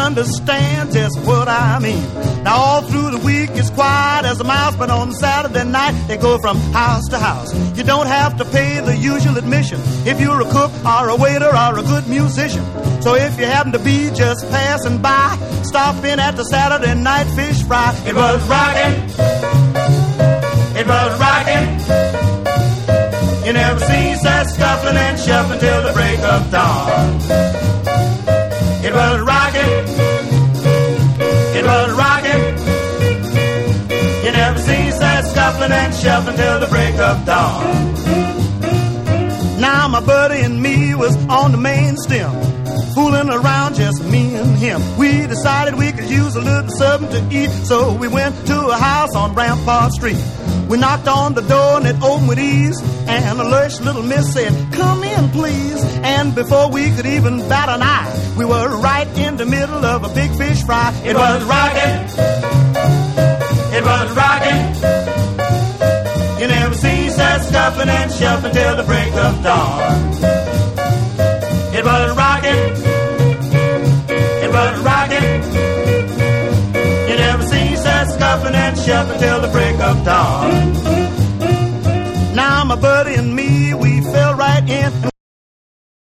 understand just what I mean. Now all through the week it's quiet as a mouse, but on Saturday night they go from house to house. You don't have to pay the usual admission if you're a cook or a waiter or a good musician. So if you happen to be just passing by, stop in at the Saturday night fish fry. It was rockin', it was rockin'. You never cease that scuffling and shuffling till the break of dawn. It was rockin', it was rockin'. You never cease that scuffling and shuffling till the break of dawn. Now my buddy and me was on the main stem, fooling around, just me and him. We decided we could use a little something to eat, so we went to a house on Rampart Street. We knocked on the door and it opened with ease, and a lush little miss said, "Come in, please." And before we could even bat an eye, we were right in the middle of a big fish fry. It was rockin', it was rockin'. You never cease that scuffling and shuffling till the break of dawn. It was rockin', it was rockin'. You never cease that scuffling and shuffling till the break of dawn. Now my buddy and me, we fell right in.